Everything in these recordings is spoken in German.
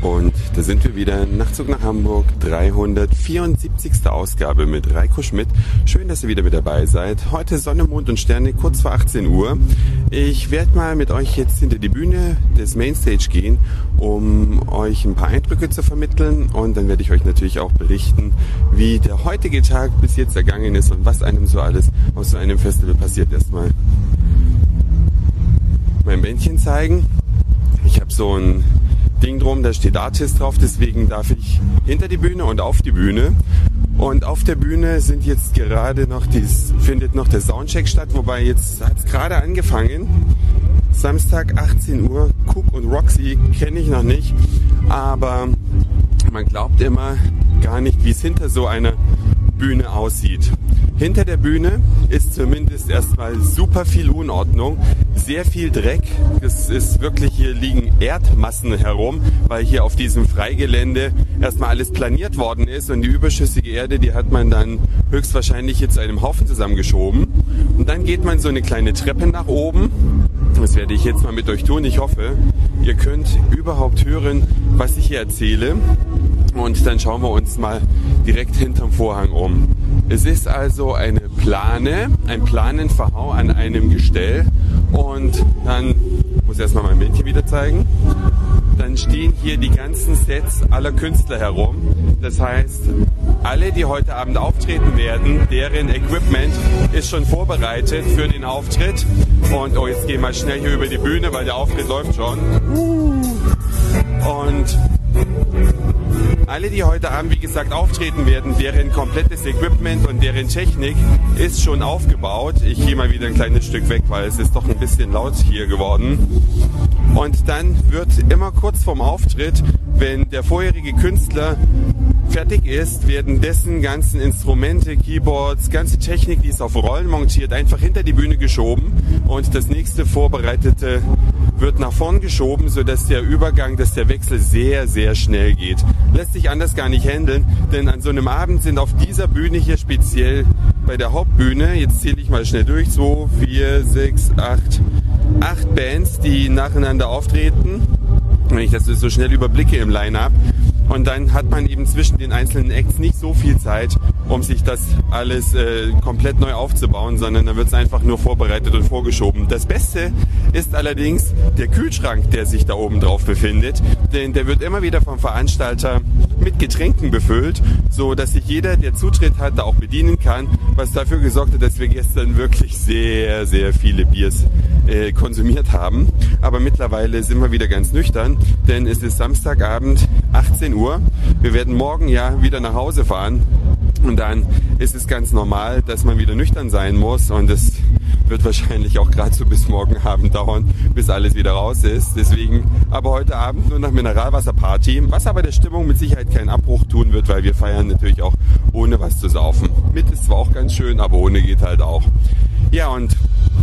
Und da sind wir wieder, Nachtzug nach Hamburg, 374. Ausgabe mit Reiko Schmidt. Schön, dass ihr wieder mit dabei seid. Heute Sonne, Mond und Sterne, kurz vor 18 Uhr. Ich werde mal mit euch jetzt hinter die Bühne des Mainstage gehen, um euch ein paar Eindrücke zu vermitteln. Und dann werde ich euch natürlich auch berichten, wie der heutige Tag bis jetzt ergangen ist und was einem so alles auf so einem Festival passiert. Erstmal mein Bändchen zeigen. Ich habe so ein Ding drum, da steht Artist drauf, deswegen darf ich hinter die Bühne und auf die Bühne. Und auf der Bühne sind jetzt gerade noch findet noch der Soundcheck statt, wobei jetzt hat es gerade angefangen. Samstag 18 Uhr, Cook und Roxy kenne ich noch nicht, aber man glaubt immer gar nicht, wie es hinter so einer Bühne aussieht. Hinter der Bühne ist zumindest erstmal super viel Unordnung, sehr viel Dreck. Es ist wirklich, hier liegen Erdmassen herum, weil hier auf diesem Freigelände erstmal alles planiert worden ist und die überschüssige Erde, die hat man dann höchstwahrscheinlich hier zu einem Haufen zusammengeschoben. Und dann geht man so eine kleine Treppe nach oben. Das werde ich jetzt mal mit euch tun. Ich hoffe, ihr könnt überhaupt hören, was ich hier erzähle. Und dann schauen wir uns mal direkt hinterm Vorhang um. Es ist also ein Planenverhau an einem Gestell. Und dann, ich muss erstmal mein Bändchen wieder zeigen, dann stehen hier die ganzen Sets aller Künstler herum. Das heißt, alle, die heute Abend auftreten werden, deren Equipment ist schon vorbereitet für den Auftritt. Und jetzt gehen wir schnell hier über die Bühne, weil der Auftritt läuft schon. Und alle, die heute Abend, wie gesagt, auftreten werden, deren komplettes Equipment und deren Technik ist schon aufgebaut. Ich gehe mal wieder ein kleines Stück weg, weil es ist doch ein bisschen laut hier geworden. Und dann wird immer kurz vorm Auftritt, wenn der vorherige Künstler fertig ist, werden dessen ganzen Instrumente, Keyboards, ganze Technik, die ist auf Rollen montiert, einfach hinter die Bühne geschoben und das nächste Vorbereitete wird nach vorn geschoben, sodass der Übergang, dass der Wechsel sehr, sehr schnell geht. Lässt sich anders gar nicht handeln, denn an so einem Abend sind auf dieser Bühne hier speziell bei der Hauptbühne, jetzt zähle ich mal schnell durch, 2, 4, 6, 8 Bands, die nacheinander auftreten. Wenn ich das so schnell überblicke im Line-Up. Und dann hat man eben zwischen den einzelnen Acts nicht so viel Zeit, um sich das alles komplett neu aufzubauen, sondern dann wird es einfach nur vorbereitet und vorgeschoben. Das Beste ist allerdings der Kühlschrank, der sich da oben drauf befindet, denn der wird immer wieder vom Veranstalter mit Getränken befüllt, so dass sich jeder, der Zutritt hat, da auch bedienen kann, was dafür gesorgt hat, dass wir gestern wirklich sehr, sehr viele Biers konsumiert haben. Aber mittlerweile sind wir wieder ganz nüchtern, denn es ist Samstagabend, 18 Uhr. Wir werden morgen ja wieder nach Hause fahren und dann ist es ganz normal, dass man wieder nüchtern sein muss und es wird wahrscheinlich auch gerade so bis morgen Abend dauern, bis alles wieder raus ist. Deswegen aber heute Abend nur noch Mineralwasserparty, was aber der Stimmung mit Sicherheit keinen Abbruch tun wird, weil wir feiern natürlich auch ohne was zu saufen. Mit ist zwar auch ganz schön, aber ohne geht halt auch. Ja, und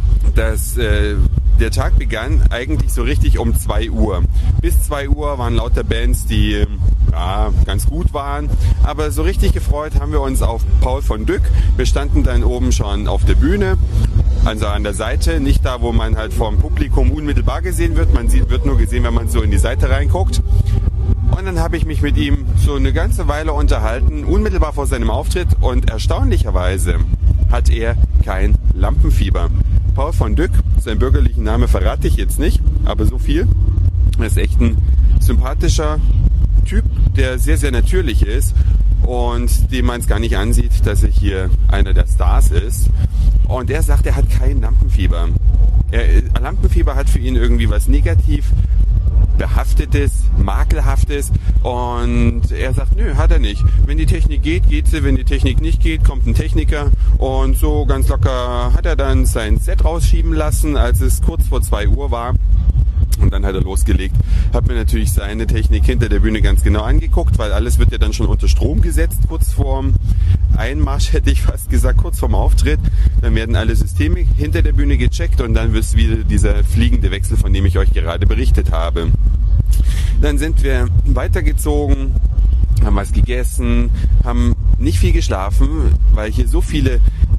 der Tag begann eigentlich so richtig um 2 Uhr. Bis 2 Uhr waren lauter Bands, die ganz gut waren. Aber so richtig gefreut haben wir uns auf Paul von Dyk. Wir standen dann oben schon auf der Bühne, also an der Seite, nicht da, wo man halt vom Publikum unmittelbar gesehen wird. Wird nur gesehen, wenn man so in die Seite reinguckt. Und dann habe ich mich mit ihm so eine ganze Weile unterhalten, unmittelbar vor seinem Auftritt. Und erstaunlicherweise hat er kein Lampenfieber. Paul von Dyk, seinen bürgerlichen Namen verrate ich jetzt nicht, aber so viel. Er ist echt ein sympathischer Typ, der sehr, sehr natürlich ist und dem man es gar nicht ansieht, dass er hier einer der Stars ist. Und er sagt, er hat kein Lampenfieber. Lampenfieber hat für ihn irgendwie was negativ behaftetes, makelhaftes und er sagt, nö, hat er nicht. Wenn die Technik geht, geht sie, wenn die Technik nicht geht, kommt ein Techniker und so ganz locker hat er dann sein Set rausschieben lassen, als es kurz vor 2 Uhr war. Und dann hat er losgelegt, hat mir natürlich seine Technik hinter der Bühne ganz genau angeguckt, weil alles wird ja dann schon unter Strom gesetzt, kurz vorm Einmarsch hätte ich fast gesagt, kurz vorm Auftritt. Dann werden alle Systeme hinter der Bühne gecheckt und dann wird es wieder dieser fliegende Wechsel, von dem ich euch gerade berichtet habe. Dann sind wir weitergezogen, haben was gegessen, haben nicht viel geschlafen, weil hier so viele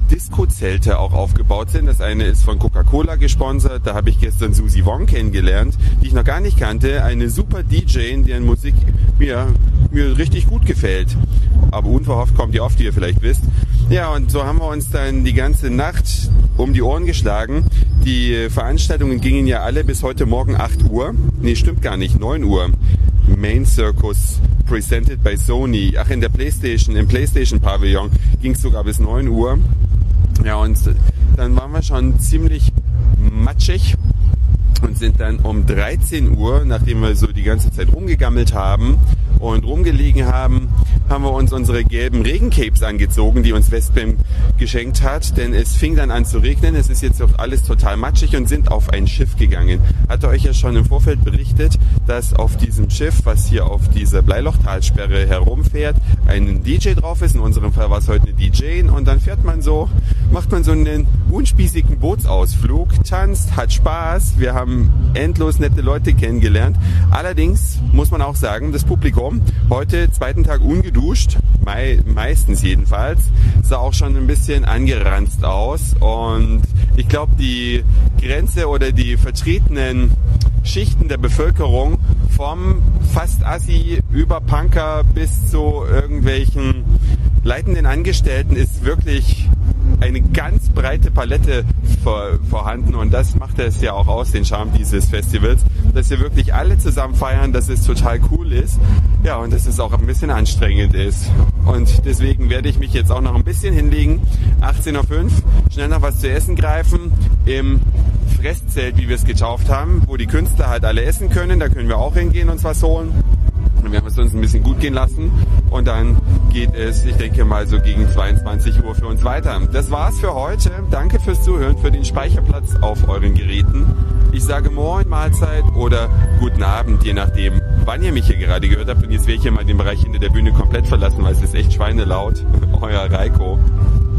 Disco-Zelte auch aufgebaut sind. Das eine ist von Coca-Cola gesponsert. Da habe ich gestern Susie Wong kennengelernt, die ich noch gar nicht kannte. Eine super DJ, deren Musik mir richtig gut gefällt. Aber unverhofft kommt die oft, wie ihr vielleicht wisst. Ja, und so haben wir uns dann die ganze Nacht um die Ohren geschlagen. Die Veranstaltungen gingen ja alle bis heute Morgen 8 Uhr. Nee, stimmt gar nicht, 9 Uhr. Main Circus presented by Sony. Ach, im PlayStation Pavillon ging es sogar bis 9 Uhr. Ja, und dann waren wir schon ziemlich matschig und sind dann um 13 Uhr, nachdem wir so die ganze Zeit rumgegammelt haben und rumgelegen haben, haben wir uns unsere gelben Regencapes angezogen, die uns Westbam geschenkt hat, denn es fing dann an zu regnen, es ist jetzt auch alles total matschig und sind auf ein Schiff gegangen. Hatte euch ja schon im Vorfeld berichtet, dass auf diesem Schiff, was hier auf dieser Bleilochtalsperre herumfährt, ein DJ drauf ist, in unserem Fall war es heute eine DJ, und dann macht man so einen unspießigen Bootsausflug, tanzt, hat Spaß, wir haben endlos nette Leute kennengelernt. Allerdings muss man auch sagen, das Publikum, heute zweiten Tag ungeduscht, meistens jedenfalls, sah auch schon ein bisschen angeranzt aus, und ich glaube, die Grenze oder die vertretenen Schichten der Bevölkerung vom fast Assi über Punker bis zu irgendwelchen leitenden Angestellten ist wirklich eine ganz breite Palette vorhanden, und das macht es ja auch aus, den Charme dieses Festivals, dass wir wirklich alle zusammen feiern, dass es total cool ist, ja, und dass es auch ein bisschen anstrengend ist, und deswegen werde ich mich jetzt auch noch ein bisschen hinlegen, 18:05 Uhr, schnell noch was zu essen greifen, im Fresszelt, wie wir es getauft haben, wo die Künstler halt alle essen können, da können wir auch hingehen und uns was holen. Wir haben es uns ein bisschen gut gehen lassen, und dann geht es, ich denke mal, so gegen 22 Uhr für uns weiter. Das war's für heute. Danke fürs Zuhören, für den Speicherplatz auf euren Geräten. Ich sage Moin, Mahlzeit oder guten Abend, je nachdem, wann ihr mich hier gerade gehört habt. Und jetzt werde ich hier mal den Bereich hinter der Bühne komplett verlassen, weil es ist echt schweinelaut. Euer Reiko.